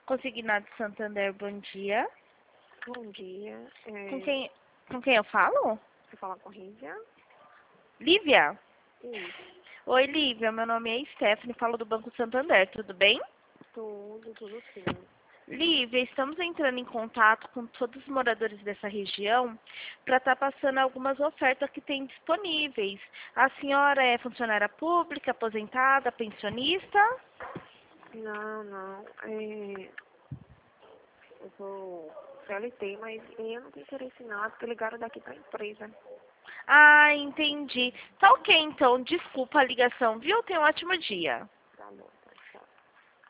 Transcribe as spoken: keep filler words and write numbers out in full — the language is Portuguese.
Consignado Santander, bom dia. Bom dia. É, Com quem, com quem eu falo? Você fala com Rízia? Lívia? Isso. Oi, Lívia. Meu nome é Stephanie, falo do Banco Santander, tudo bem? Tudo, tudo sim. Lívia, estamos entrando em contato com todos os moradores dessa região para estar passando algumas ofertas que tem disponíveis. A senhora é funcionária pública, aposentada, pensionista? Não, não. É, eu sou C L T, mas eu não tenho interesse em nada, porque ligaram daqui pra empresa. Ah, entendi. Tá ok, então. Desculpa a ligação, viu? Tenha um ótimo dia. Tá bom.